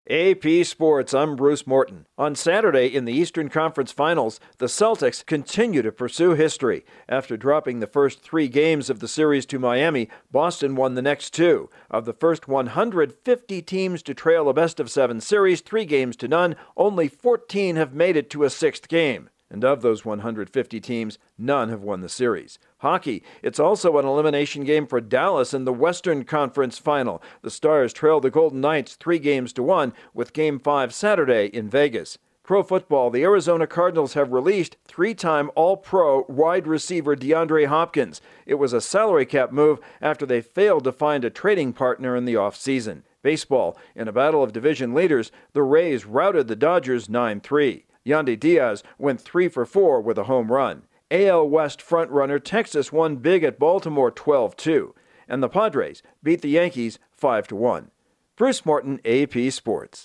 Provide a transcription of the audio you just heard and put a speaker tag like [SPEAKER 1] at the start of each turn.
[SPEAKER 1] AP Sports, I'm Bruce Morton. On Saturday in the Eastern Conference Finals, the Celtics continue to pursue history. After dropping the first 3 games of the series to Miami, Boston won the next 2. Of the first 150 teams to trail a best-of-7 series, 3 games to none, only 14 have made it to a 6th game. And of those 150 teams, none have won the series. Hockey, it's also an elimination game for Dallas in the Western Conference Final. The Stars trail the Golden Knights 3 games to 1 with Game 5 Saturday in Vegas. Pro football, the Arizona Cardinals have released 3-time All-Pro wide receiver DeAndre Hopkins. It was a salary cap move after they failed to find a trading partner in the offseason. Baseball, in a battle of division leaders, the Rays routed the Dodgers 9-3. Yandy Diaz went 3 for 4 with a home run. AL West frontrunner Texas won big at Baltimore 12-2. And the Padres beat the Yankees 5-1. Bruce Morton, AP Sports.